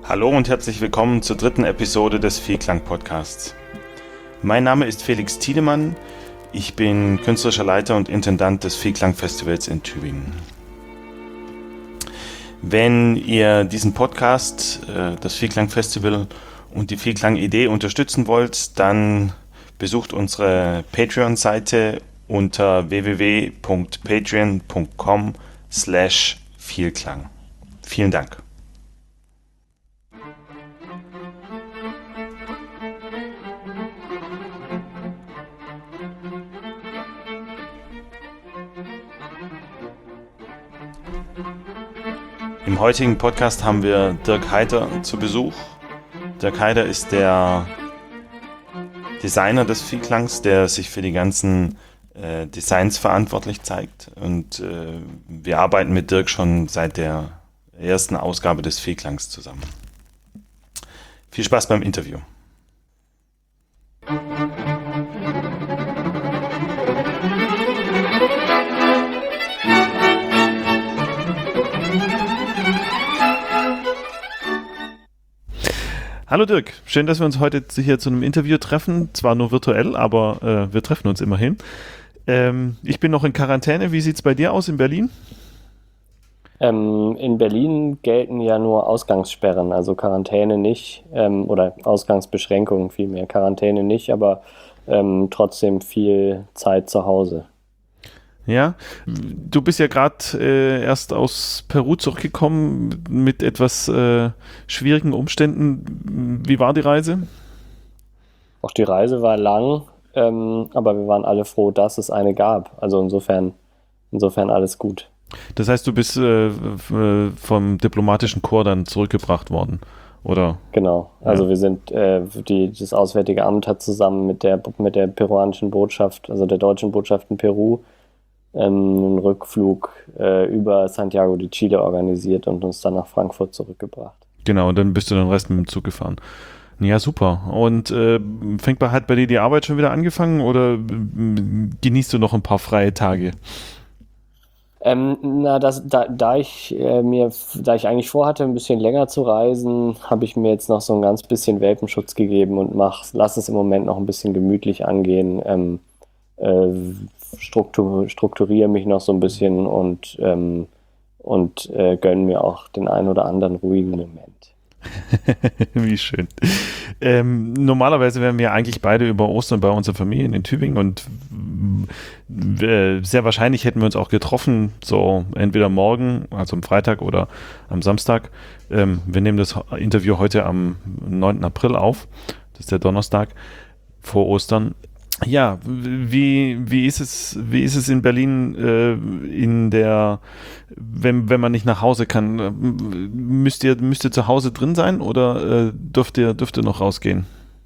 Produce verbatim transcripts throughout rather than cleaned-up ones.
Hallo und herzlich willkommen zur dritten Episode des Vielklang-Podcasts. Mein Name ist Felix Tiedemann, ich bin künstlerischer Leiter und Intendant des Vielklang-Festivals in Tübingen. Wenn ihr diesen Podcast, das Vielklang-Festival und die Vielklang-Idee unterstützen wollt, dann besucht unsere Patreon-Seite unter w w w punkt patreon punkt com slash Vielklang. Vielen Dank. Im heutigen Podcast haben wir Dirk Heiter zu Besuch. Dirk Heiter ist der Designer des Vielklangs, der sich für die ganzen äh, Designs verantwortlich zeigt. Und äh, wir arbeiten mit Dirk schon seit der ersten Ausgabe des Vielklangs zusammen. Viel Spaß beim Interview. Hallo Dirk, schön, dass wir uns heute hier zu einem Interview treffen. Zwar nur virtuell, aber äh, wir treffen uns immerhin. Ähm, ich bin noch in Quarantäne. Wie sieht es bei dir aus in Berlin? Ähm, in Berlin gelten ja nur Ausgangssperren, also Quarantäne nicht, ähm, oder Ausgangsbeschränkungen vielmehr. Quarantäne nicht, aber ähm, trotzdem viel Zeit zu Hause. Ja, du bist ja gerade äh, erst aus Peru zurückgekommen mit etwas äh, schwierigen Umständen. Wie war die Reise? Auch die Reise war lang, ähm, aber wir waren alle froh, dass es eine gab. Also insofern, insofern alles gut. Das heißt, du bist äh, vom diplomatischen Korps dann zurückgebracht worden, oder? Genau, also ja. wir sind, äh, die, das Auswärtige Amt hat zusammen mit der, mit der peruanischen Botschaft, also der deutschen Botschaft in Peru, einen Rückflug äh, über Santiago de Chile organisiert und uns dann nach Frankfurt zurückgebracht. Genau, und dann bist du den Rest mit dem Zug gefahren. Ja, super. Und äh, fängt bei, hat bei dir die Arbeit schon wieder angefangen oder äh, genießt du noch ein paar freie Tage? Ähm, na, das, da, da ich äh, mir, da ich eigentlich vorhatte, ein bisschen länger zu reisen, habe ich mir jetzt noch so ein ganz bisschen Welpenschutz gegeben und mach, lass es im Moment noch ein bisschen gemütlich angehen. Ähm, äh, struktur, strukturiere mich noch so ein bisschen und, ähm, und äh, gönne mir auch den einen oder anderen ruhigen Moment. Wie schön. Ähm, normalerweise wären wir eigentlich beide über Ostern bei unserer Familie in Tübingen und äh, sehr wahrscheinlich hätten wir uns auch getroffen, so entweder morgen, also am Freitag oder am Samstag. Ähm, wir nehmen das Interview heute am neunten April auf, das ist der Donnerstag vor Ostern. Ja, wie, wie ist es, wie ist es in Berlin äh, in der, wenn, wenn man nicht nach Hause kann, müsst ihr, müsst ihr zu Hause drin sein oder äh, dürft ihr, dürft ihr noch rausgehen?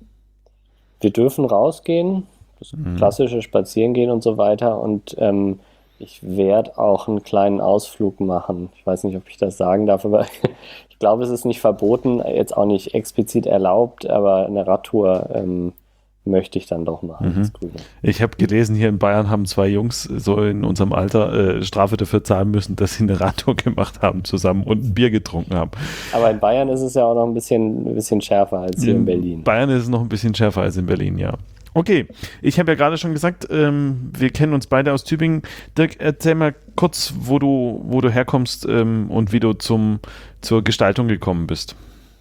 Wir dürfen rausgehen, das Mhm. klassische Spazierengehen und so weiter und ähm, ich werde auch einen kleinen Ausflug machen. Ich weiß nicht, ob ich das sagen darf, aber ich glaube, es ist nicht verboten, jetzt auch nicht explizit erlaubt, aber eine Radtour ähm, möchte ich dann doch machen. Mhm. Ich habe gelesen, hier in Bayern haben zwei Jungs so in unserem Alter äh, Strafe dafür zahlen müssen, dass sie eine Radtour gemacht haben zusammen und ein Bier getrunken haben. Aber in Bayern ist es ja auch noch ein bisschen, ein bisschen schärfer als hier in, in Berlin. Bayern ist es noch ein bisschen schärfer als in Berlin, ja. Okay, ich habe ja gerade schon gesagt, ähm, wir kennen uns beide aus Tübingen. Dirk, erzähl mal kurz, wo du, wo du herkommst ähm, und wie du zum, zur Gestaltung gekommen bist.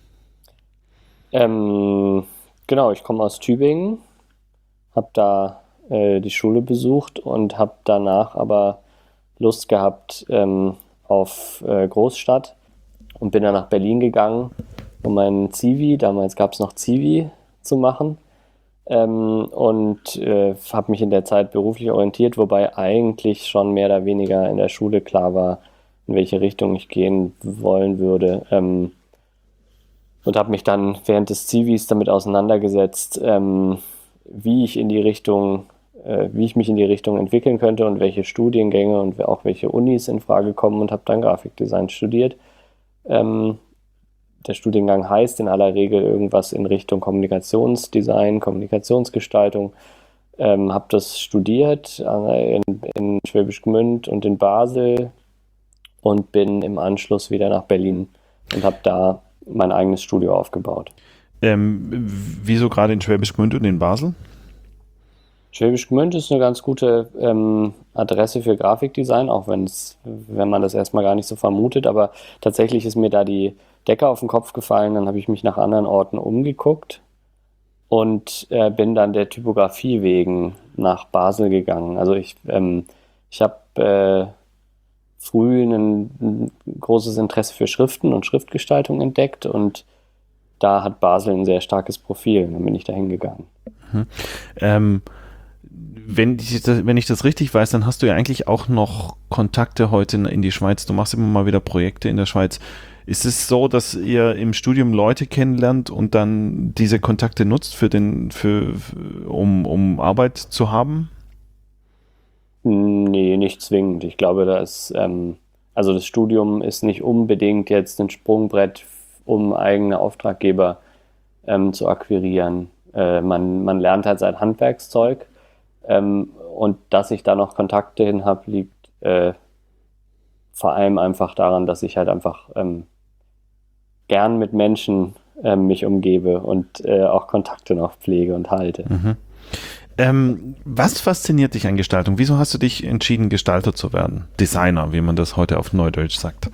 Ähm... Genau, ich komme aus Tübingen, habe da äh, die Schule besucht und habe danach aber Lust gehabt ähm, auf äh, Großstadt und bin dann nach Berlin gegangen, um meinen Zivi, damals gab es noch Zivi, zu machen ähm, und äh, habe mich in der Zeit beruflich orientiert, wobei eigentlich schon mehr oder weniger in der Schule klar war, in welche Richtung ich gehen wollen würde. Ähm, Und habe mich dann während des Zivis damit auseinandergesetzt, ähm, wie ich in die Richtung, äh, wie ich mich in die Richtung entwickeln könnte und welche Studiengänge und auch welche Unis in Frage kommen und habe dann Grafikdesign studiert. Ähm, der Studiengang heißt in aller Regel irgendwas in Richtung Kommunikationsdesign, Kommunikationsgestaltung. Ähm, habe das studiert äh, in, in Schwäbisch Gmünd und in Basel und bin im Anschluss wieder nach Berlin und habe da mein eigenes Studio aufgebaut. Ähm, wieso gerade in Schwäbisch Gmünd und in Basel? Schwäbisch Gmünd ist eine ganz gute ähm, Adresse für Grafikdesign, auch wenn's, wenn man das erstmal gar nicht so vermutet. Aber tatsächlich ist mir da die Decke auf den Kopf gefallen. Dann habe ich mich nach anderen Orten umgeguckt und äh, bin dann der Typografie wegen nach Basel gegangen. Also ich, ähm, ich habe äh, früh ein, ein großes Interesse für Schriften und Schriftgestaltung entdeckt und da hat Basel ein sehr starkes Profil. Dann bin ich da hingegangen. Mhm. Ähm, wenn, ich das, wenn ich das richtig weiß, dann hast du ja eigentlich auch noch Kontakte heute in, in die Schweiz. Du machst immer mal wieder Projekte in der Schweiz. Ist es so, dass ihr im Studium Leute kennenlernt und dann diese Kontakte nutzt, für den, für, um, um Arbeit zu haben? Nee, nicht zwingend. Ich glaube, da ist, ähm, also das Studium ist nicht unbedingt jetzt ein Sprungbrett, um eigene Auftraggeber ähm, zu akquirieren. Äh, man, man lernt halt sein Handwerkszeug, ähm, und dass ich da noch Kontakte hin habe, liegt äh, vor allem einfach daran, dass ich halt einfach ähm, gern mit Menschen ähm, mich umgebe und äh, auch Kontakte noch pflege und halte. Mhm. Ähm, was fasziniert dich an Gestaltung? Wieso hast du dich entschieden, Gestalter zu werden? Designer, wie man das heute auf Neudeutsch sagt.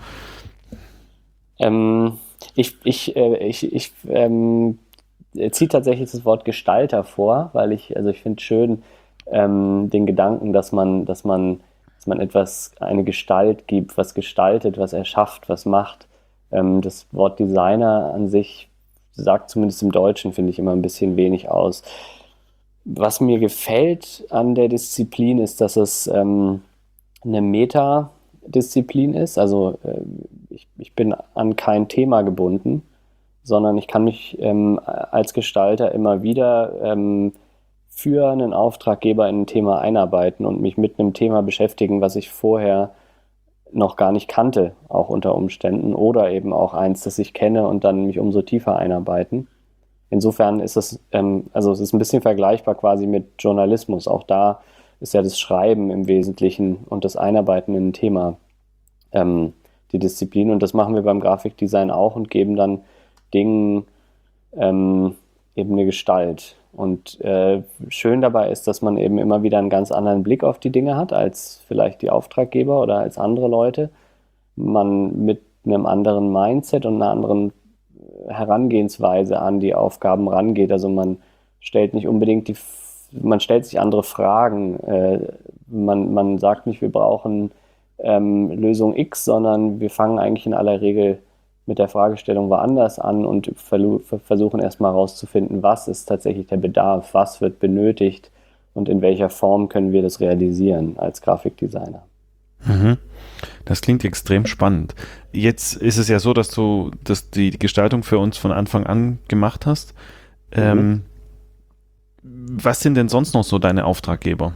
Ähm, ich ich, äh, ich, ich ähm, ziehe tatsächlich das Wort Gestalter vor, weil ich, also ich finde schön ähm, den Gedanken, dass man, dass man, dass man etwas, eine Gestalt gibt, was gestaltet, was erschafft, was macht. Ähm, das Wort Designer an sich sagt zumindest im Deutschen, finde ich, immer ein bisschen wenig aus. Was mir gefällt an der Disziplin ist, dass es ähm, eine Metadisziplin ist. Also äh, ich, ich bin an kein Thema gebunden, sondern ich kann mich ähm, als Gestalter immer wieder ähm, für einen Auftraggeber in ein Thema einarbeiten und mich mit einem Thema beschäftigen, was ich vorher noch gar nicht kannte, auch unter Umständen, oder eben auch eins, das ich kenne und dann mich umso tiefer einarbeiten. Insofern ist es, ähm, also es ist ein bisschen vergleichbar quasi mit Journalismus. Auch da ist ja das Schreiben im Wesentlichen und das Einarbeiten in ein Thema ähm, die Disziplin. Und das machen wir beim Grafikdesign auch und geben dann Dingen ähm, eben eine Gestalt. Und äh, schön dabei ist, dass man eben immer wieder einen ganz anderen Blick auf die Dinge hat, als vielleicht die Auftraggeber oder als andere Leute. Man mit einem anderen Mindset und einer anderen Herangehensweise an die Aufgaben rangeht. Also man stellt nicht unbedingt die, man stellt sich andere Fragen. Äh, man, man sagt nicht, wir brauchen ähm, Lösung X, sondern wir fangen eigentlich in aller Regel mit der Fragestellung woanders an und versuchen erstmal herauszufinden, was ist tatsächlich der Bedarf, was wird benötigt und in welcher Form können wir das realisieren als Grafikdesigner. Mhm. Das klingt extrem spannend. Jetzt ist es ja so, dass du dass die Gestaltung für uns von Anfang an gemacht hast. Mhm. Ähm, was sind denn sonst noch so deine Auftraggeber?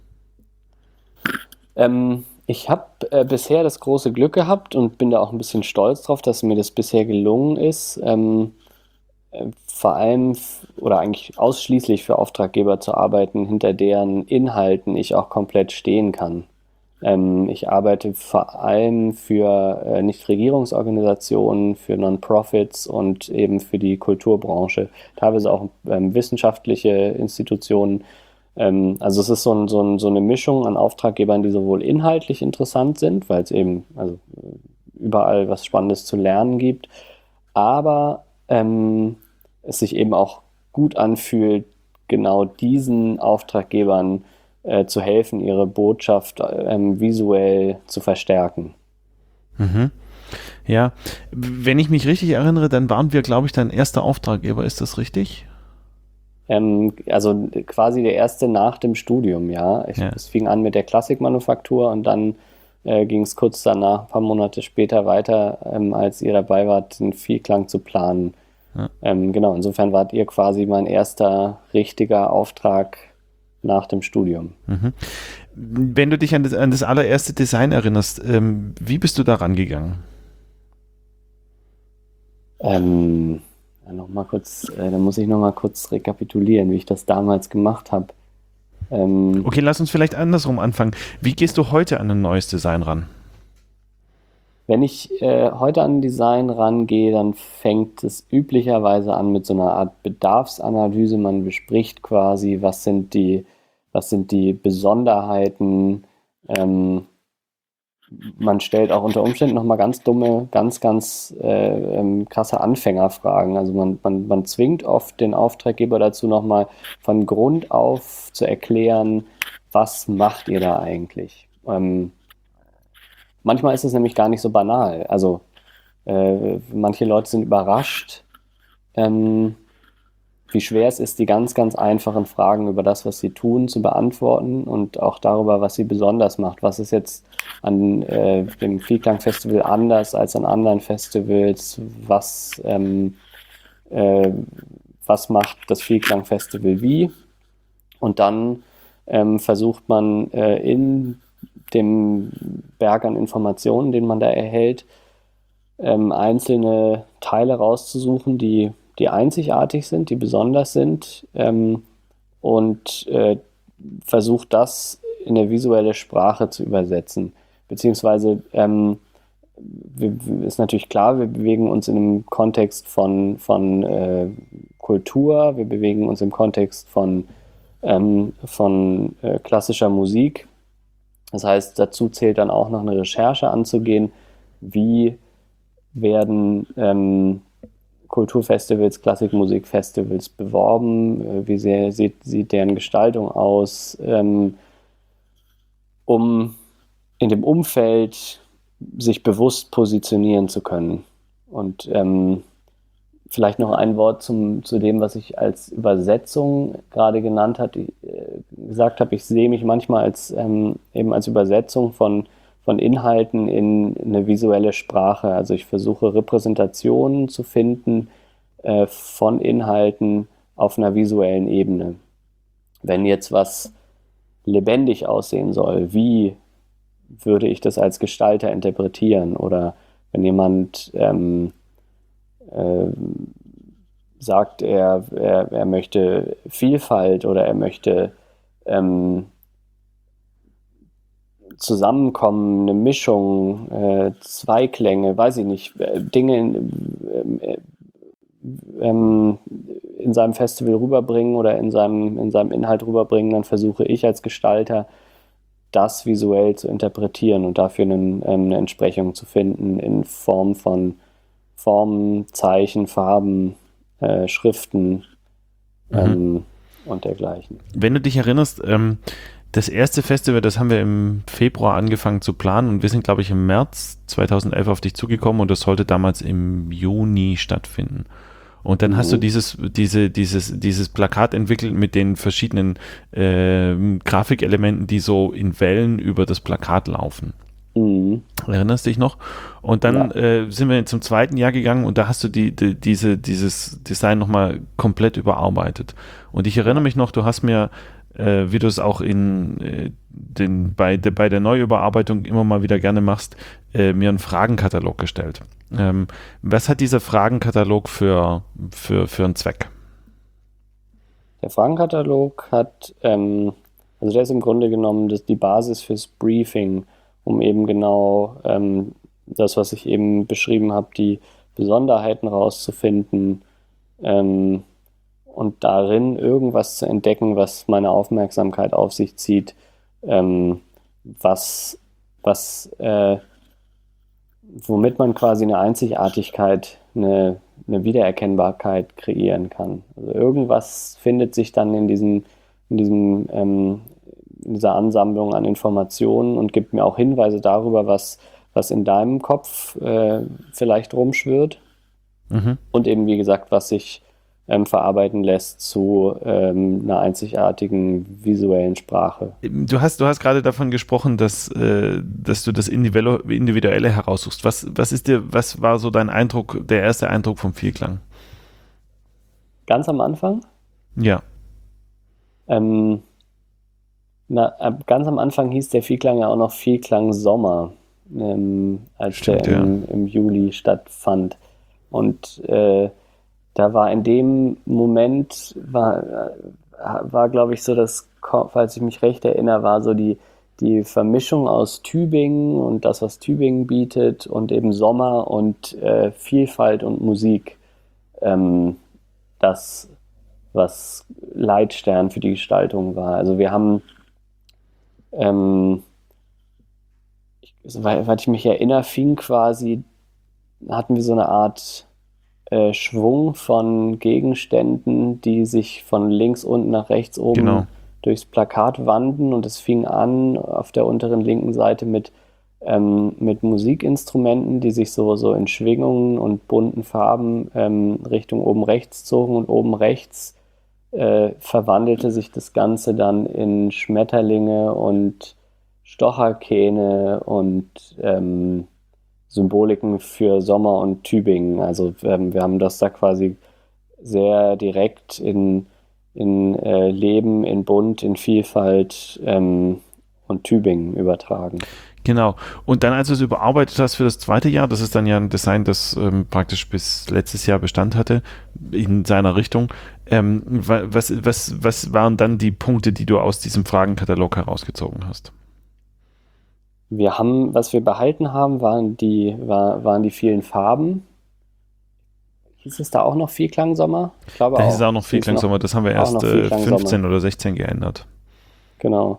Ähm, Ich habe äh, bisher das große Glück gehabt und bin da auch ein bisschen stolz drauf, dass mir das bisher gelungen ist, ähm, äh, vor allem f- oder eigentlich ausschließlich für Auftraggeber zu arbeiten, hinter deren Inhalten ich auch komplett stehen kann. Ähm, ich arbeite vor allem für äh, Nichtregierungsorganisationen, für Non-Profits und eben für die Kulturbranche, teilweise auch ähm, wissenschaftliche Institutionen. Ähm, also es ist so, ein, so, ein, so eine Mischung an Auftraggebern, die sowohl inhaltlich interessant sind, weil es eben also überall was Spannendes zu lernen gibt, aber ähm, es sich eben auch gut anfühlt, genau diesen Auftraggebern äh, zu helfen, ihre Botschaft ähm, visuell zu verstärken. Mhm. Ja, wenn ich mich richtig erinnere, dann waren wir, glaube ich, dein erster Auftraggeber. Ist das richtig? Ähm, also quasi der erste nach dem Studium, ja. Ich, Ja. Es fing an mit der Klassikmanufaktur und dann äh, ging es kurz danach, ein paar Monate später weiter, ähm, als ihr dabei wart, den Vielklang zu planen. Ja. Ähm, genau, insofern wart ihr quasi mein erster richtiger Auftrag nach dem Studium. Mhm. Wenn du dich an das, an das allererste Design erinnerst, ähm, wie bist du da rangegangen? Ähm, ja, noch mal kurz, äh, da muss ich noch mal kurz rekapitulieren, wie ich das damals gemacht habe. Ähm, Okay, lass uns vielleicht andersrum anfangen. Wie gehst du heute an ein neues Design ran? wenn ich äh, heute an Design rangehe, dann fängt es üblicherweise an mit so einer Art Bedarfsanalyse. Man bespricht quasi, was sind die, was sind die Besonderheiten. Ähm, man stellt auch unter Umständen nochmal ganz dumme, ganz, ganz äh, ähm, krasse Anfängerfragen. Also man, man, man zwingt oft den Auftraggeber dazu, nochmal von Grund auf zu erklären, was macht ihr da eigentlich? Ähm, manchmal ist es nämlich gar nicht so banal. Also äh, manche Leute sind überrascht, ähm, wie schwer es ist, die ganz, ganz einfachen Fragen über das, was sie tun, zu beantworten und auch darüber, was sie besonders macht. Was ist jetzt an äh, dem Vielklang-Festival anders als an anderen Festivals? Was, ähm, äh, was macht das Vielklang-Festival wie? Und dann ähm, versucht man äh, in dem Berg an Informationen, den man da erhält, ähm, einzelne Teile rauszusuchen, die, die einzigartig sind, die besonders sind, ähm, und äh, versucht das in eine visuelle Sprache zu übersetzen. Beziehungsweise ähm, wir, ist natürlich klar, wir bewegen uns in einem Kontext von, von äh, Kultur, wir bewegen uns im Kontext von, ähm, von äh, klassischer Musik. Das heißt, dazu zählt dann auch noch eine Recherche anzugehen, wie werden ähm, Kulturfestivals, Klassikmusikfestivals beworben, äh, wie sehr sieht, sieht deren Gestaltung aus, ähm, um in dem Umfeld sich bewusst positionieren zu können. Und ähm, vielleicht noch ein Wort zum, zu dem, was ich als Übersetzung gerade genannt hat, äh, gesagt habe. Ich sehe mich manchmal als, ähm, eben als Übersetzung von von Inhalten in eine visuelle Sprache. Also ich versuche Repräsentationen zu finden äh, von Inhalten auf einer visuellen Ebene. Wenn jetzt was lebendig aussehen soll, wie würde ich das als Gestalter interpretieren? Oder wenn jemand ähm, äh, sagt, er, er, er möchte Vielfalt oder er möchte ähm, Zusammenkommen, eine Mischung, äh, Zweiklänge, weiß ich nicht, äh, Dinge in, äh, ähm, in seinem Festival rüberbringen oder in seinem, in seinem Inhalt rüberbringen, dann versuche ich als Gestalter, das visuell zu interpretieren und dafür einen, ähm, eine Entsprechung zu finden in Form von Formen, Zeichen, Farben, äh, Schriften ähm, mhm. und dergleichen. Wenn du dich erinnerst, ähm, das erste Festival, das haben wir im Februar angefangen zu planen und wir sind, glaube ich, im März zweitausendelf auf dich zugekommen und das sollte damals im Juni stattfinden. Und dann mhm. hast du dieses, diese, dieses, dieses Plakat entwickelt mit den verschiedenen äh, Grafikelementen, die so in Wellen über das Plakat laufen. Mhm. Erinnerst dich noch? Und dann ja. äh, sind wir zum zweiten Jahr gegangen und da hast du die, die, diese, dieses Design nochmal komplett überarbeitet. Und ich erinnere mich noch, du hast mir Äh, wie du es auch in äh, den, bei, de, bei der Neuüberarbeitung immer mal wieder gerne machst, äh, mir einen Fragenkatalog gestellt. Ähm, was hat dieser Fragenkatalog für, für, für einen Zweck? Der Fragenkatalog hat, ähm, also der ist im Grunde genommen das, die Basis fürs Briefing, um eben genau ähm, das, was ich eben beschrieben habe, die Besonderheiten rauszufinden, ähm, und darin irgendwas zu entdecken, was meine Aufmerksamkeit auf sich zieht, ähm, was, was äh, womit man quasi eine Einzigartigkeit, eine, eine Wiedererkennbarkeit kreieren kann. Also irgendwas findet sich dann in diesem, in diesem, ähm, in dieser Ansammlung an Informationen und gibt mir auch Hinweise darüber, was, was in deinem Kopf äh, vielleicht rumschwirrt. Mhm. Und eben, wie gesagt, was sich Ähm, verarbeiten lässt zu ähm, einer einzigartigen visuellen Sprache. Du hast, du hast gerade davon gesprochen, dass, äh, dass du das Individuelle heraussuchst. Was, was ist dir, was war so dein Eindruck, der erste Eindruck vom Vielklang? Ganz am Anfang? Ja. Ähm, na, ganz am Anfang hieß der Vielklang ja auch noch Vielklang Sommer, ähm, als Stimmt, der im, ja. im Juli stattfand. Und äh, da war in dem Moment, war, war glaube ich, so das, falls ich mich recht erinnere, war so die, die Vermischung aus Tübingen und das, was Tübingen bietet und eben Sommer und äh, Vielfalt und Musik, ähm, das, was Leitstern für die Gestaltung war. Also wir haben, ähm, ich, soweit ich mich erinnere, fing quasi, hatten wir so eine Art äh, Schwung von Gegenständen, die sich von links unten nach rechts oben Genau. durchs Plakat wanden, und es fing an auf der unteren linken Seite mit, ähm, mit Musikinstrumenten, die sich so, so in Schwingungen und bunten Farben ähm, Richtung oben rechts zogen, und oben rechts äh, verwandelte sich das Ganze dann in Schmetterlinge und Stocherkähne und ähm, Symboliken für Sommer und Tübingen. Also ähm, wir haben das da quasi sehr direkt in, in äh, Leben, in Bunt, in Vielfalt ähm, und Tübingen übertragen. Genau. Und dann, als du es überarbeitet hast für das zweite Jahr, das ist dann ja ein Design, das ähm, praktisch bis letztes Jahr Bestand hatte, in seiner Richtung. Ähm, was, was, was waren dann die Punkte, die du aus diesem Fragenkatalog herausgezogen hast? Wir haben, was wir behalten haben, waren die, war, waren die vielen Farben. Hieß es da auch noch Vielklang-Sommer? Ich glaube Da auch. hieß es auch noch Es hieß Vielklang-Sommer, das haben wir auch erst noch äh, Vielklang-Sommer. fünfzehn oder sechzehn geändert. Genau.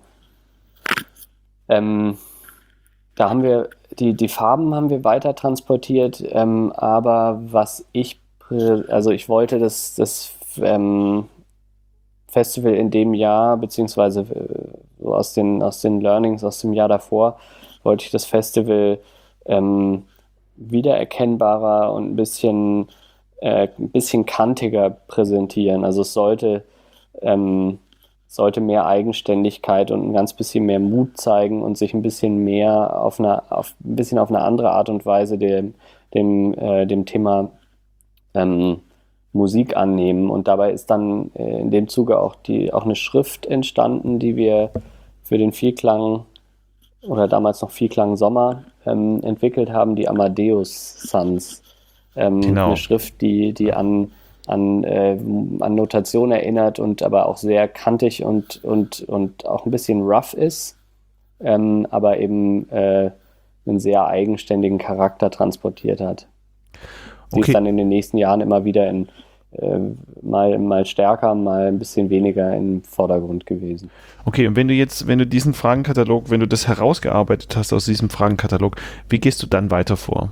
Ähm, da haben wir, die, die Farben haben wir weiter transportiert, ähm, aber was ich, prä- also ich wollte das, das ähm, Festival in dem Jahr, beziehungsweise äh, so aus den, aus den Learnings aus dem Jahr davor, wollte ich das Festival ähm, wiedererkennbarer und ein bisschen, äh, ein bisschen kantiger präsentieren. Also es sollte, ähm, sollte mehr Eigenständigkeit und ein ganz bisschen mehr Mut zeigen und sich ein bisschen mehr auf eine, auf, ein bisschen auf eine andere Art und Weise dem, dem, äh, dem Thema ähm, Musik annehmen. Und dabei ist dann äh, in dem Zuge auch, die, auch eine Schrift entstanden, die wir für den Vielklang oder damals noch Vielklang Sommer ähm, entwickelt haben, die Amadeus Sons. Ähm, Genau. Eine Schrift, die, die an, an, äh, an Notation erinnert und aber auch sehr kantig und, und, und auch ein bisschen rough ist, ähm, aber eben äh, einen sehr eigenständigen Charakter transportiert hat. Sie Okay. ist dann in den nächsten Jahren immer wieder in, äh, mal, mal stärker, mal ein bisschen weniger im Vordergrund gewesen. Okay, und wenn du jetzt, wenn du diesen Fragenkatalog, wenn du das herausgearbeitet hast aus diesem Fragenkatalog, wie gehst du dann weiter vor?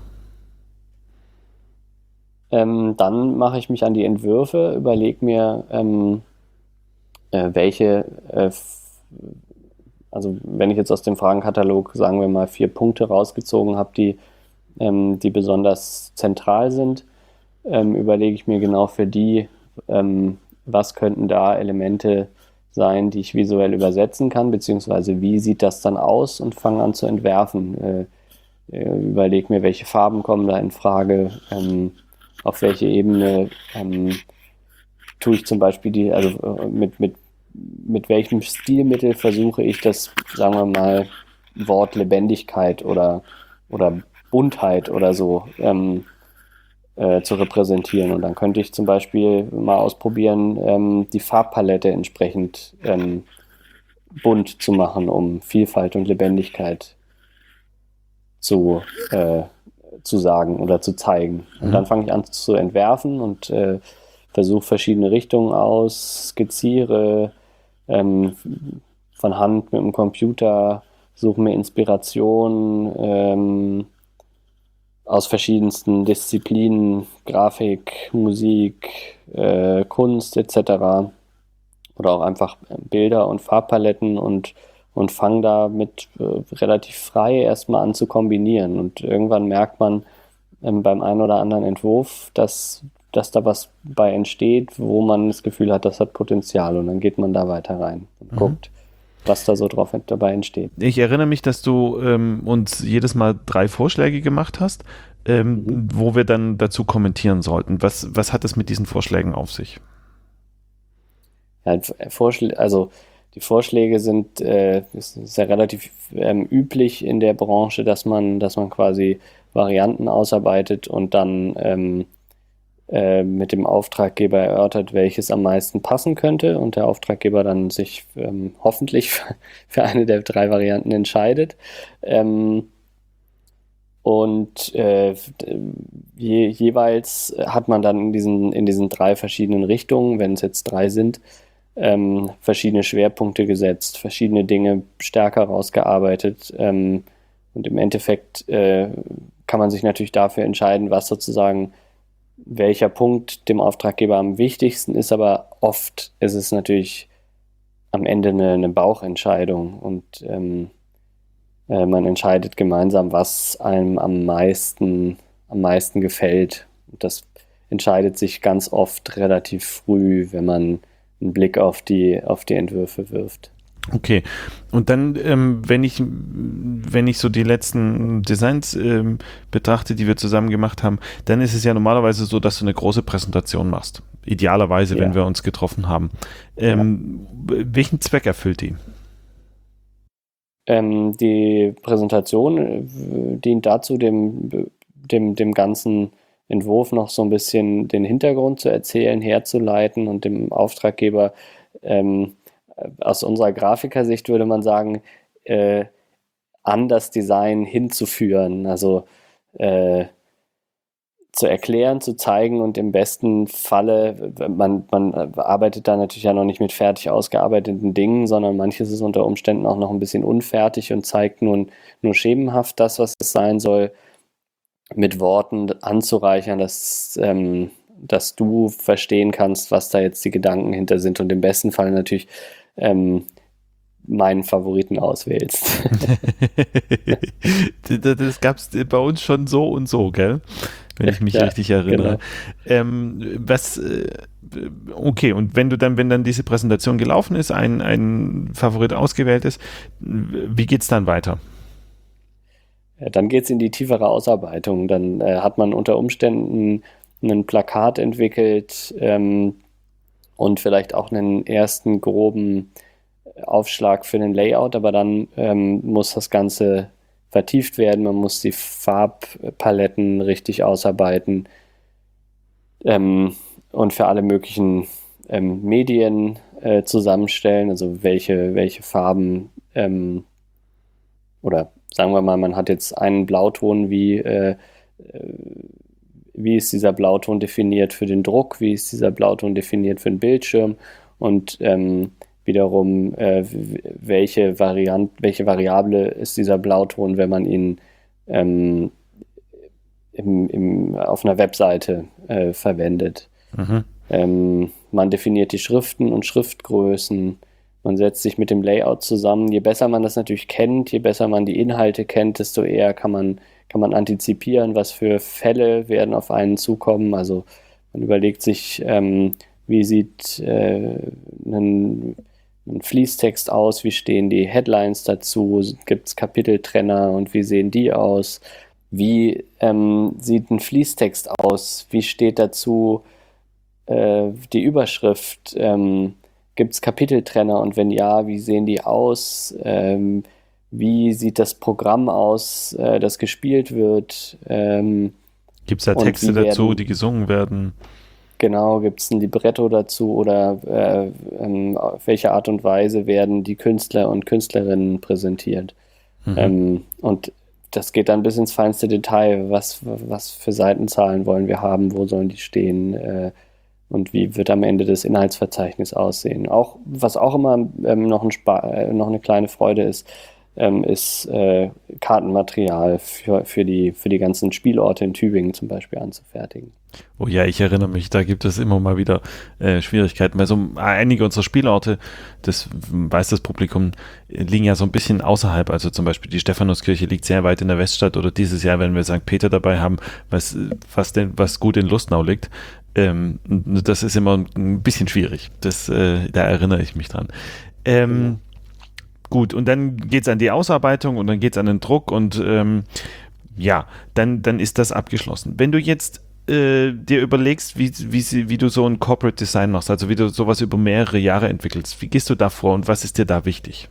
Ähm, dann mache ich mich an die Entwürfe, überlege mir, ähm, äh, welche, äh, f- also wenn ich jetzt aus dem Fragenkatalog, sagen wir mal, vier Punkte rausgezogen habe, die, ähm, die besonders zentral sind, ähm, überlege ich mir genau für die, ähm, was könnten da Elemente sein, die ich visuell übersetzen kann, beziehungsweise wie sieht das dann aus, und fange an zu entwerfen. Äh, äh, überlege mir, welche Farben kommen da in Frage, ähm, auf welche Ebene ähm, tue ich zum Beispiel die, also äh, mit, mit, mit welchem Stilmittel versuche ich das, sagen wir mal, Wort Lebendigkeit oder, oder Buntheit oder so ähm, äh, zu repräsentieren. Und dann könnte ich zum Beispiel mal ausprobieren, ähm, die Farbpalette entsprechend ähm, bunt zu machen, um Vielfalt und Lebendigkeit zu, äh, zu sagen oder zu zeigen. Und Mhm. dann fange ich an zu entwerfen und äh, versuche verschiedene Richtungen aus, skizziere ähm, von Hand mit dem Computer, suche mir Inspiration ähm, aus verschiedensten Disziplinen, Grafik, Musik, äh, Kunst et cetera. Oder auch einfach Bilder und Farbpaletten, und, und fange damit äh, relativ frei erstmal an zu kombinieren. Und irgendwann merkt man ähm, beim einen oder anderen Entwurf, dass, dass da was bei entsteht, wo man das Gefühl hat, das hat Potenzial. Und dann geht man da weiter rein und Mhm. guckt, was da so drauf dabei entsteht. Ich erinnere mich, dass du ähm, uns jedes Mal drei Vorschläge gemacht hast, ähm, Mhm. wo wir dann dazu kommentieren sollten. Was, was hat es mit diesen Vorschlägen auf sich? Ja, Vorschl- also die Vorschläge sind, äh, ist, ist ja relativ ähm, üblich in der Branche, dass man, dass man quasi Varianten ausarbeitet und dann ähm, äh, mit dem Auftraggeber erörtert, welches am meisten passen könnte und der Auftraggeber dann sich ähm, hoffentlich für eine der drei Varianten entscheidet. Ähm, und äh, je, jeweils hat man dann in diesen, in diesen drei verschiedenen Richtungen, wenn es jetzt drei sind, ähm, verschiedene Schwerpunkte gesetzt, verschiedene Dinge stärker rausgearbeitet. Ähm, und im Endeffekt äh, kann man sich natürlich dafür entscheiden, was sozusagen welcher Punkt dem Auftraggeber am wichtigsten ist, aber oft ist es natürlich am Ende eine, eine Bauchentscheidung und ähm, äh, man entscheidet gemeinsam, was einem am meisten, am meisten gefällt. Und das entscheidet sich ganz oft relativ früh, wenn man einen Blick auf die, auf die Entwürfe wirft. Okay, und dann, ähm, wenn ich, wenn ich so die letzten Designs ähm, betrachte, die wir zusammen gemacht haben, dann ist es ja normalerweise so, dass du eine große Präsentation machst. Idealerweise, ja. Wenn wir uns getroffen haben. Ähm, ja. Welchen Zweck erfüllt die? Ähm, die Präsentation äh, dient dazu, dem, dem, dem ganzen Entwurf noch so ein bisschen den Hintergrund zu erzählen, herzuleiten und dem Auftraggeber ähm, aus unserer Grafikersicht würde man sagen, äh, an das Design hinzuführen, also äh, zu erklären, zu zeigen und im besten Falle, man, man arbeitet da natürlich ja noch nicht mit fertig ausgearbeiteten Dingen, sondern manches ist unter Umständen auch noch ein bisschen unfertig und zeigt nur, nur schemenhaft das, was es sein soll, mit Worten anzureichern, dass, ähm, dass du verstehen kannst, was da jetzt die Gedanken hinter sind und im besten Fall natürlich ähm, meinen Favoriten auswählst. Das gab es bei uns schon so und so, gell? Wenn ich mich ja, richtig erinnere. Genau. Ähm, was, äh, okay, und wenn du dann, wenn dann diese Präsentation gelaufen ist, ein, ein Favorit ausgewählt ist, wie geht's dann weiter? Ja, dann geht's in die tiefere Ausarbeitung. Dann äh, hat man unter Umständen ein Plakat entwickelt, ähm, und vielleicht auch einen ersten groben Aufschlag für den Layout, aber dann ähm, muss das Ganze vertieft werden, man muss die Farbpaletten richtig ausarbeiten ähm, und für alle möglichen ähm, Medien äh, zusammenstellen, also welche, welche Farben ähm, oder sagen wir mal, man hat jetzt einen Blauton, wie äh, wie ist dieser Blauton definiert für den Druck, wie ist dieser Blauton definiert für den Bildschirm und ähm, wiederum, äh, welche, Variant, welche Variable ist dieser Blauton, wenn man ihn ähm, im, im, auf einer Webseite äh, verwendet. Mhm. Ähm, man definiert die Schriften und Schriftgrößen, man setzt sich mit dem Layout zusammen. Je besser man das natürlich kennt, je besser man die Inhalte kennt, desto eher kann man kann man antizipieren, was für Fälle werden auf einen zukommen. Also man überlegt sich, ähm, wie sieht äh, ein, ein Fließtext aus, wie stehen die Headlines dazu, gibt es Kapiteltrenner und wie sehen die aus, wie ähm, sieht ein Fließtext aus, wie steht dazu äh, die Überschrift, ähm, gibt es Kapiteltrenner und wenn ja, wie sehen die aus, ähm, wie sieht das Programm aus, äh, das gespielt wird? Ähm, gibt es da Texte dazu, werden, die gesungen werden? Genau, gibt es ein Libretto dazu oder äh, ähm, auf welche Art und Weise werden die Künstler und Künstlerinnen präsentiert? Mhm. Ähm, und das geht dann bis ins feinste Detail. Was, was für Seitenzahlen wollen wir haben? Wo sollen die stehen? Äh, und wie wird am Ende das Inhaltsverzeichnis aussehen? Auch, was auch immer ähm, noch, ein Spa- äh, noch eine kleine Freude ist, Ähm, ist äh, Kartenmaterial für, für, die, für die ganzen Spielorte in Tübingen zum Beispiel anzufertigen. Oh ja, ich erinnere mich, da gibt es immer mal wieder äh, Schwierigkeiten. Also einige unserer Spielorte, das weiß das Publikum, liegen ja so ein bisschen außerhalb. Also zum Beispiel die Stephanuskirche liegt sehr weit in der Weststadt oder dieses Jahr, wenn wir Sankt Peter dabei haben, was, was, denn, was gut in Lustnau liegt. Ähm, das ist immer ein bisschen schwierig. Das, äh, da erinnere ich mich dran. Ähm, ja. Gut, und dann geht es an die Ausarbeitung und dann geht es an den Druck und ähm, ja, dann, dann ist das abgeschlossen. Wenn du jetzt äh, dir überlegst, wie, wie, wie du so ein Corporate Design machst, also wie du sowas über mehrere Jahre entwickelst, wie gehst du da vor und was ist dir da wichtig?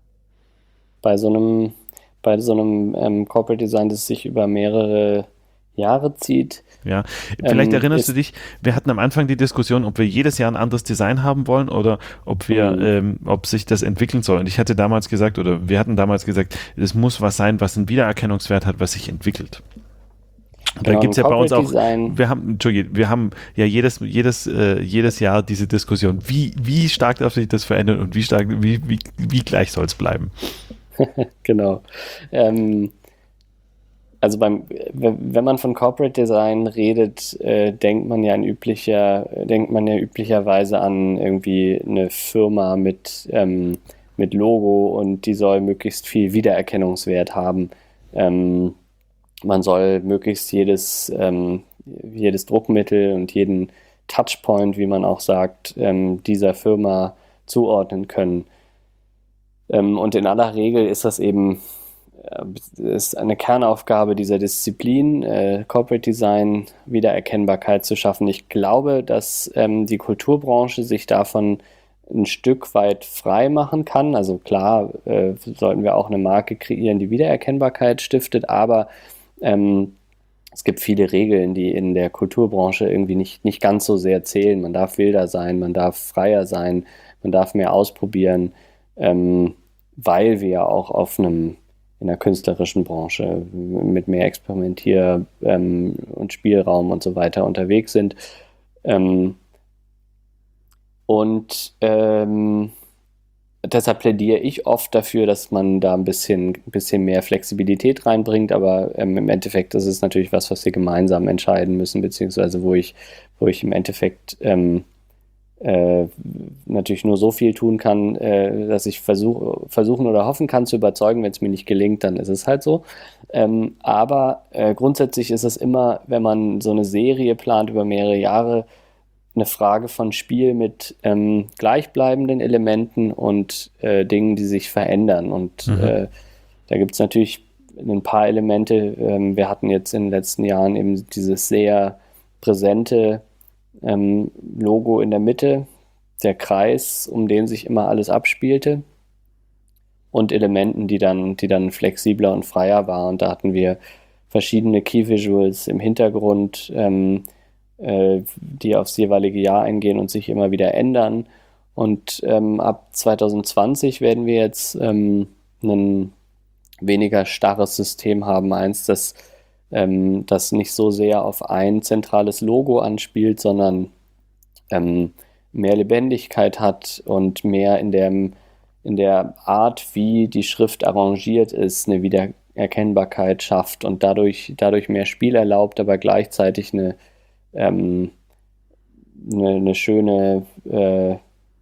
Bei so einem, bei so einem ähm, Corporate Design, das sich über mehrere Jahre zieht. Ja, vielleicht ähm, erinnerst ist, du dich, wir hatten am Anfang die Diskussion, ob wir jedes Jahr ein anderes Design haben wollen oder ob wir, mh, ähm, ob sich das entwickeln soll. Und ich hatte damals gesagt, oder wir hatten damals gesagt, es muss was sein, was einen Wiedererkennungswert hat, was sich entwickelt. Und da genau, gibt es im ja bei uns Corporate auch, Design. wir haben, Entschuldigung, wir haben ja jedes, jedes, äh, jedes Jahr diese Diskussion, wie, wie stark darf sich das verändern und wie stark, wie, wie, wie gleich soll es bleiben. Genau. Ähm, also beim, wenn man von Corporate Design redet, äh, denkt man ja in üblicher, denkt man ja üblicherweise an irgendwie eine Firma mit, ähm, mit Logo und die soll möglichst viel Wiedererkennungswert haben. Ähm, man soll möglichst jedes, ähm, jedes Druckmittel und jeden Touchpoint, wie man auch sagt, ähm, dieser Firma zuordnen können. Ähm, und in aller Regel ist das eben ist eine Kernaufgabe dieser Disziplin, äh, Corporate Design, Wiedererkennbarkeit zu schaffen. Ich glaube, dass ähm, die Kulturbranche sich davon ein Stück weit frei machen kann. Also klar, äh, sollten wir auch eine Marke kreieren, die Wiedererkennbarkeit stiftet, aber ähm, es gibt viele Regeln, die in der Kulturbranche irgendwie nicht, nicht ganz so sehr zählen. Man darf wilder sein, man darf freier sein, man darf mehr ausprobieren, ähm, weil wir ja auch auf einem in der künstlerischen Branche mit mehr Experimentier- ähm, und Spielraum und so weiter unterwegs sind. Ähm, und ähm, deshalb plädiere ich oft dafür, dass man da ein bisschen, ein bisschen mehr Flexibilität reinbringt, aber ähm, im Endeffekt ist es natürlich was, was wir gemeinsam entscheiden müssen, beziehungsweise wo ich, wo ich im Endeffekt ähm, Äh, natürlich nur so viel tun kann, äh, dass ich versuch, versuchen oder hoffen kann zu überzeugen. Wenn es mir nicht gelingt, dann ist es halt so. Ähm, aber äh, grundsätzlich ist es immer, wenn man so eine Serie plant über mehrere Jahre, eine Frage von Spiel mit ähm, gleichbleibenden Elementen und äh, Dingen, die sich verändern. Und Mhm. äh, da gibt es natürlich ein paar Elemente. Ähm, wir hatten jetzt in den letzten Jahren eben dieses sehr präsente Ähm, Logo in der Mitte, der Kreis, um den sich immer alles abspielte und Elementen, die dann, die dann flexibler und freier waren. Und da hatten wir verschiedene Key Visuals im Hintergrund, ähm, äh, die aufs jeweilige Jahr eingehen und sich immer wieder ändern. Und ähm, ab zwanzig zwanzig werden wir jetzt ähm, ein weniger starres System haben, eins, das ähm, das nicht so sehr auf ein zentrales Logo anspielt, sondern ähm, mehr Lebendigkeit hat und mehr in, dem, in der Art, wie die Schrift arrangiert ist, eine Wiedererkennbarkeit schafft und dadurch, dadurch mehr Spiel erlaubt, aber gleichzeitig eine, ähm, eine, eine schöne äh,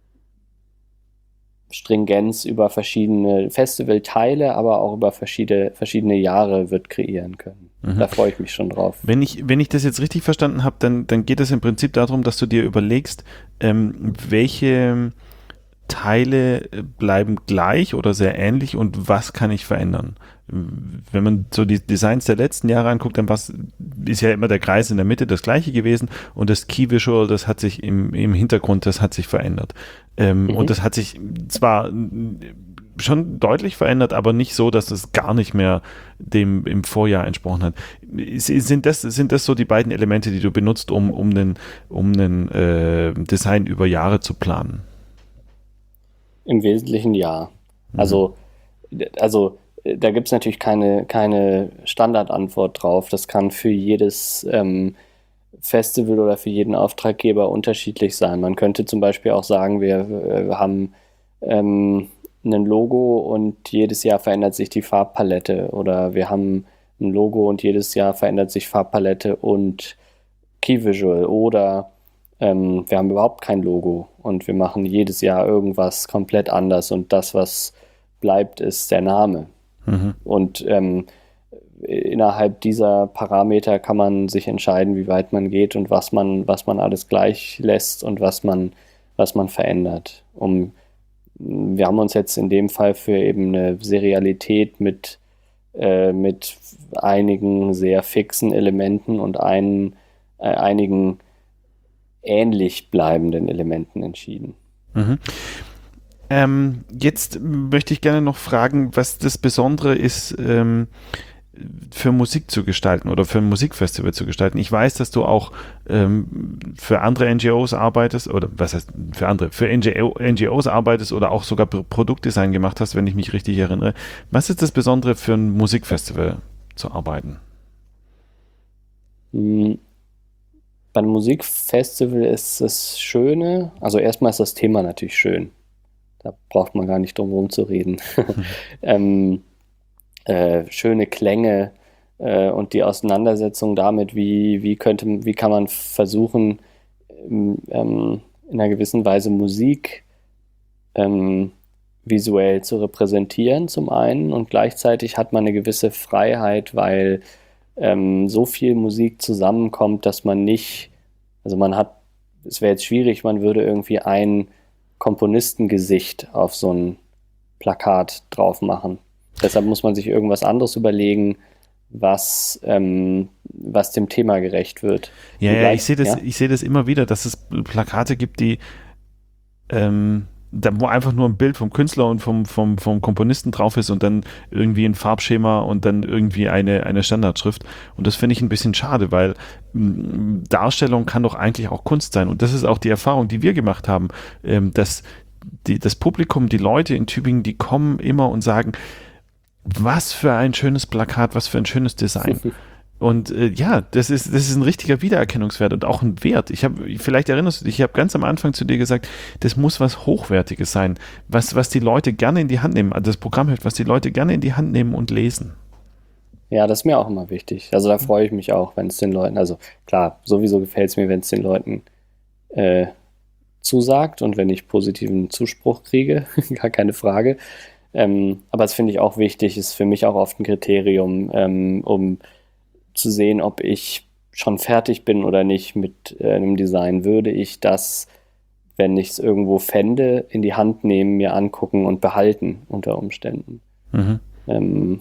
Stringenz über verschiedene Festivalteile, aber auch über verschiedene, verschiedene Jahre wird kreieren können. Mhm. Da freue ich mich schon drauf. Wenn ich, wenn ich das jetzt richtig verstanden habe, dann, dann geht es im Prinzip darum, dass du dir überlegst, ähm, welche Teile bleiben gleich oder sehr ähnlich und was kann ich verändern? Wenn man so die Designs der letzten Jahre anguckt, dann was, ist ja immer der Kreis in der Mitte das gleiche gewesen und das Key Visual, das hat sich im, im Hintergrund, das hat sich verändert. Ähm, mhm. Und das hat sich zwar schon deutlich verändert, aber nicht so, dass es gar nicht mehr dem im Vorjahr entsprochen hat. Sind das, sind das so die beiden Elemente, die du benutzt, um, um einen, um einen äh, Design über Jahre zu planen? Im Wesentlichen ja. Mhm. Also, also da gibt es natürlich keine, keine Standardantwort drauf. Das kann für jedes ähm, Festival oder für jeden Auftraggeber unterschiedlich sein. Man könnte zum Beispiel auch sagen, wir, wir haben ähm, ein Logo und jedes Jahr verändert sich die Farbpalette oder wir haben ein Logo und jedes Jahr verändert sich Farbpalette und Key Visual oder ähm, wir haben überhaupt kein Logo und wir machen jedes Jahr irgendwas komplett anders und das, was bleibt, ist der Name. Mhm. Und ähm, innerhalb dieser Parameter kann man sich entscheiden, wie weit man geht und was man, was man alles gleich lässt und was man, was man verändert. Um, wir haben uns jetzt in dem Fall für eben eine Serialität mit, äh, mit einigen sehr fixen Elementen und einen, äh, einigen ähnlich bleibenden Elementen entschieden. Mhm. Ähm, jetzt möchte ich gerne noch fragen, was das Besondere ist, ähm, für Musik zu gestalten oder für ein Musikfestival zu gestalten. Ich weiß, dass du auch ähm, für andere N G Os arbeitest oder was heißt für andere, für N G O, N G Os arbeitest oder auch sogar Produktdesign gemacht hast, wenn ich mich richtig erinnere. Was ist das Besondere für ein Musikfestival zu arbeiten? Bei einem Musikfestival ist das Schöne, also erstmal ist das Thema natürlich schön. Da braucht man gar nicht drum herum zu reden. Mhm. ähm, Äh, schöne Klänge äh, und die Auseinandersetzung damit, wie, wie könnte, wie kann man versuchen, ähm, in einer gewissen Weise Musik ähm, visuell zu repräsentieren zum einen und gleichzeitig hat man eine gewisse Freiheit, weil ähm, so viel Musik zusammenkommt, dass man nicht, also man hat, es wäre jetzt schwierig, man würde irgendwie ein Komponistengesicht auf so ein Plakat drauf machen. Deshalb muss man sich irgendwas anderes überlegen, was, ähm, was dem Thema gerecht wird. Ja, ja, ich sehe das, ja? ich sehe das immer wieder, dass es Plakate gibt, die ähm, da, wo einfach nur ein Bild vom Künstler und vom, vom, vom Komponisten drauf ist und dann irgendwie ein Farbschema und dann irgendwie eine, eine Standardschrift. Und das finde ich ein bisschen schade, weil m, Darstellung kann doch eigentlich auch Kunst sein. Und das ist auch die Erfahrung, die wir gemacht haben, ähm, dass die, das Publikum, die Leute in Tübingen, die kommen immer und sagen, was für ein schönes Plakat, was für ein schönes Design. Und äh, ja, das ist, das ist ein richtiger Wiedererkennungswert und auch ein Wert. Ich habe, vielleicht erinnerst du dich, ich habe ganz am Anfang zu dir gesagt, das muss was Hochwertiges sein, was, was die Leute gerne in die Hand nehmen, also das Programmheft, was die Leute gerne in die Hand nehmen und lesen. Ja, das ist mir auch immer wichtig. Also da freue ich mich auch, wenn es den Leuten, also klar, sowieso gefällt es mir, wenn es den Leuten äh, zusagt und wenn ich positiven Zuspruch kriege, gar keine Frage. Ähm, aber das finde ich auch wichtig, ist für mich auch oft ein Kriterium, ähm, um zu sehen, ob ich schon fertig bin oder nicht mit äh, einem Design. Würde ich das, wenn ich es irgendwo fände, in die Hand nehmen, mir angucken und behalten unter Umständen. Mhm. Ähm,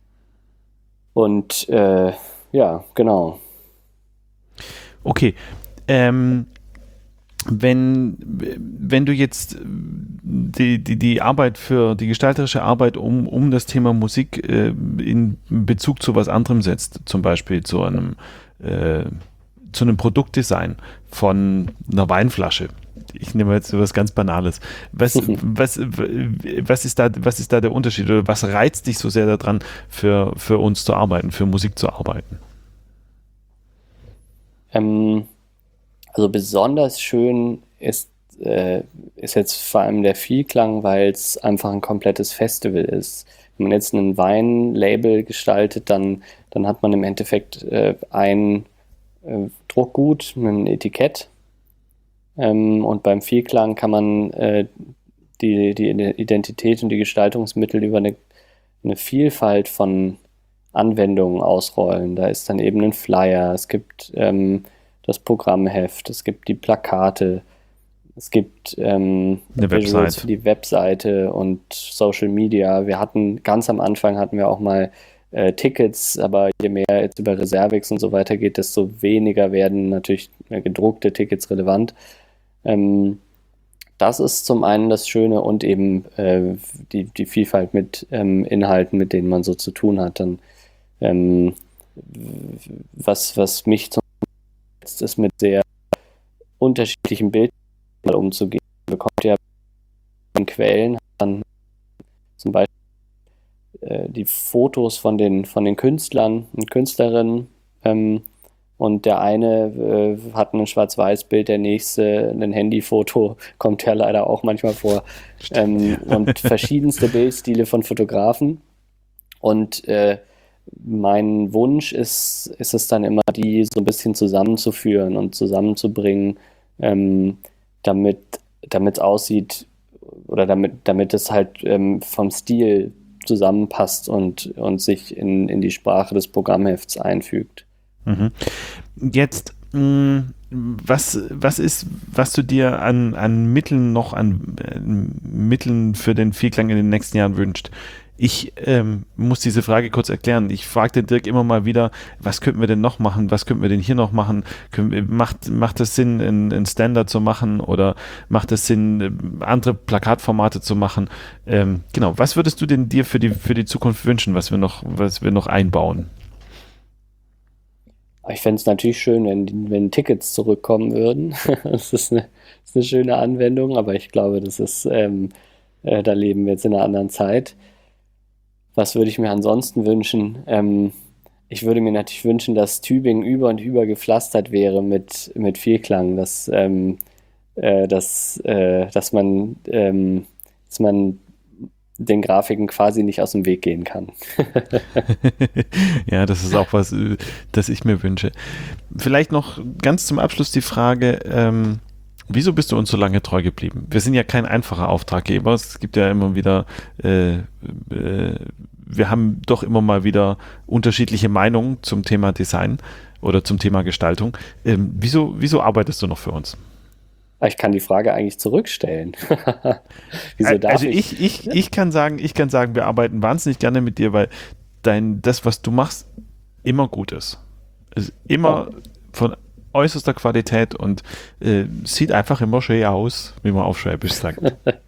und äh, ja, genau. Okay. Ähm Wenn, wenn du jetzt die, die, die Arbeit für die gestalterische Arbeit um, um das Thema Musik äh, in Bezug zu was anderem setzt, zum Beispiel zu einem, äh, zu einem Produktdesign von einer Weinflasche. Ich nehme jetzt was ganz Banales. Was, was, was, ist da, was ist da der Unterschied oder was reizt dich so sehr daran, für, für uns zu arbeiten, für Musik zu arbeiten? Ähm. Also besonders schön ist, äh, ist jetzt vor allem der Vielklang, weil es einfach ein komplettes Festival ist. Wenn man jetzt ein Weinlabel gestaltet, dann, dann hat man im Endeffekt äh, ein äh, Druckgut mit einem Etikett. Ähm, und beim Vielklang kann man äh, die, die Identität und die Gestaltungsmittel über eine, eine Vielfalt von Anwendungen ausrollen. Da ist dann eben ein Flyer, es gibt ähm, das Programmheft, es gibt die Plakate, es gibt ähm, eine Website für die Webseite und Social Media. Wir hatten, ganz am Anfang hatten wir auch mal äh, Tickets, aber je mehr jetzt über Reservix und so weiter geht, desto weniger werden natürlich äh, gedruckte Tickets relevant. Ähm, das ist zum einen das Schöne und eben äh, die, die Vielfalt mit ähm, Inhalten, mit denen man so zu tun hat. Dann, ähm, was, was mich zum ist mit sehr unterschiedlichen Bildern umzugehen. Man bekommt ja in Quellen dann zum Beispiel äh, die Fotos von den, von den Künstlern und Künstlerinnen ähm, und der eine äh, hat ein Schwarz-Weiß-Bild, der nächste ein Handyfoto, kommt ja leider auch manchmal vor ähm, und verschiedenste Bildstile von Fotografen und äh, mein Wunsch ist, ist es dann immer, die so ein bisschen zusammenzuführen und zusammenzubringen, ähm, damit damit es aussieht oder damit, damit es halt ähm, vom Stil zusammenpasst und, und sich in, in die Sprache des Programmhefts einfügt. Mhm. Jetzt, mh, was, was ist, was du dir an, an Mitteln noch, an äh, Mitteln für den Vielklang in den nächsten Jahren wünschst? Ich ähm, muss diese Frage kurz erklären. Ich fragte Dirk immer mal wieder, was könnten wir denn noch machen? Was könnten wir denn hier noch machen? Können wir, macht, macht es Sinn, ein Standard zu machen oder macht es Sinn, andere Plakatformate zu machen? Ähm, genau. Was würdest du denn dir für die, für die Zukunft wünschen, was wir noch, was wir noch einbauen? Ich fände es natürlich schön, wenn, wenn Tickets zurückkommen würden. Das ist eine, das ist eine schöne Anwendung, aber ich glaube, das ist, ähm, äh, da leben wir jetzt in einer anderen Zeit. Was würde ich mir ansonsten wünschen? Ähm, ich würde mir natürlich wünschen, dass Tübingen über und über gepflastert wäre mit, mit Vielklang, dass, ähm, äh, dass, äh, dass, man, ähm, dass man den Grafiken quasi nicht aus dem Weg gehen kann. Ja, das ist auch was, das ich mir wünsche. Vielleicht noch ganz zum Abschluss die Frage, ähm, wieso bist du uns so lange treu geblieben? Wir sind ja kein einfacher Auftraggeber. Es gibt ja immer wieder, äh, äh, wir haben doch immer mal wieder unterschiedliche Meinungen zum Thema Design oder zum Thema Gestaltung. Ähm, wieso, wieso arbeitest du noch für uns? Ich kann die Frage eigentlich zurückstellen. Wieso darf also ich, ich, ich kann sagen, ich kann sagen, wir arbeiten wahnsinnig gerne mit dir, weil dein, das, was du machst, immer gut ist. Es ist immer ja. von äußerster Qualität und äh, sieht einfach immer schön aus, wie man auf Schwäbisch sagt.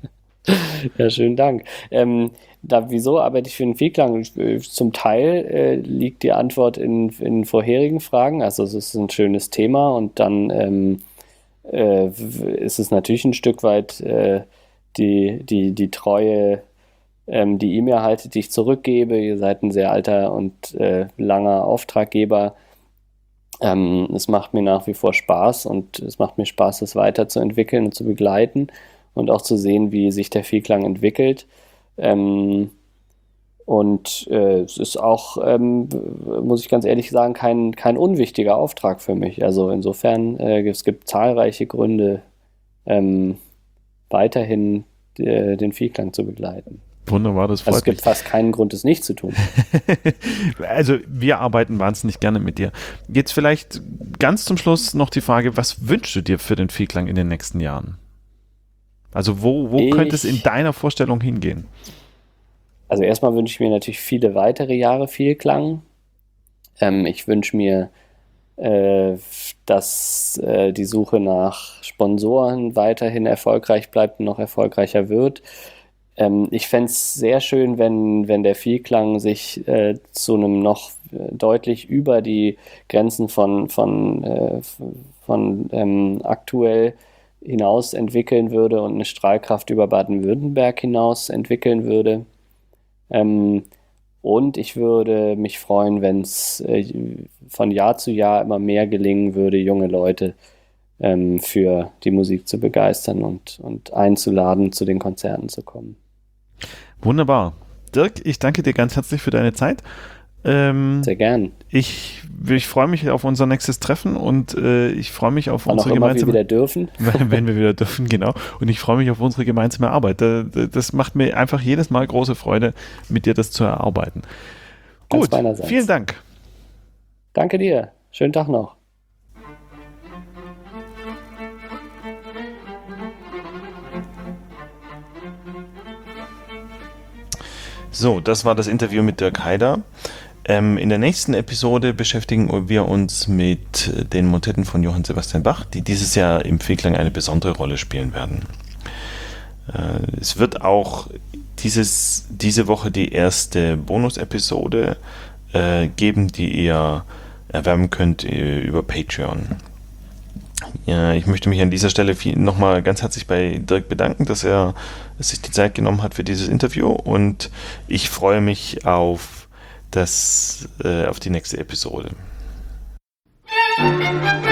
Ja, schönen Dank. Ähm, da, wieso arbeite ich für den Vielklang? Zum Teil äh, liegt die Antwort in, in vorherigen Fragen. Also es ist ein schönes Thema und dann ähm, äh, ist es natürlich ein Stück weit äh, die, die, die Treue, ähm, die ihr mir haltet, die ich zurückgebe. Ihr seid ein sehr alter und äh, langer Auftraggeber. Ähm, es macht mir nach wie vor Spaß und es macht mir Spaß, das weiterzuentwickeln und zu begleiten und auch zu sehen, wie sich der Vielklang entwickelt. Ähm, und äh, es ist auch, ähm, muss ich ganz ehrlich sagen, kein, kein unwichtiger Auftrag für mich. Also insofern, äh, es gibt zahlreiche Gründe, ähm, weiterhin äh, den Vielklang zu begleiten. Wunderbar, das freut also es gibt mich. fast keinen Grund, es nicht zu tun. Also wir arbeiten wahnsinnig gerne mit dir. Jetzt vielleicht ganz zum Schluss noch die Frage, was wünschst du dir für den Vielklang in den nächsten Jahren? Also wo, wo ich, könnte es in deiner Vorstellung hingehen? Also erstmal wünsche ich mir natürlich viele weitere Jahre Vielklang. Ähm, ich wünsche mir, äh, dass äh, die Suche nach Sponsoren weiterhin erfolgreich bleibt und noch erfolgreicher wird. Ähm, ich fände es sehr schön, wenn, wenn der Vielklang sich äh, zu einem noch deutlich über die Grenzen von, von, äh, von ähm, aktuell hinaus entwickeln würde und eine Strahlkraft über Baden-Württemberg hinaus entwickeln würde. Ähm, und ich würde mich freuen, wenn es äh, von Jahr zu Jahr immer mehr gelingen würde, junge Leute ähm, für die Musik zu begeistern und, und einzuladen, zu den Konzerten zu kommen. Wunderbar. Dirk, ich danke dir ganz herzlich für deine Zeit. Ähm, Sehr gern. Ich, ich freue mich auf unser nächstes Treffen und äh, ich freue mich auf Wann unsere auch immer gemeinsame... wir wieder dürfen. Wenn wir wieder dürfen, genau. Und ich freue mich auf unsere gemeinsame Arbeit. Das macht mir einfach jedes Mal große Freude, mit dir das zu erarbeiten. Gut, vielen Dank. Danke dir. Schönen Tag noch. So, das war das Interview mit Dirk Haider. Ähm, in der nächsten Episode beschäftigen wir uns mit den Motetten von Johann Sebastian Bach, die dieses Jahr im Vielklang eine besondere Rolle spielen werden. Äh, es wird auch dieses, diese Woche die erste Bonus-Episode äh, geben, die ihr erwerben könnt äh, über Patreon. Ja, ich möchte mich an dieser Stelle nochmal ganz herzlich bei Dirk bedanken, dass er sich die Zeit genommen hat für dieses Interview und ich freue mich auf, das, äh, auf die nächste Episode.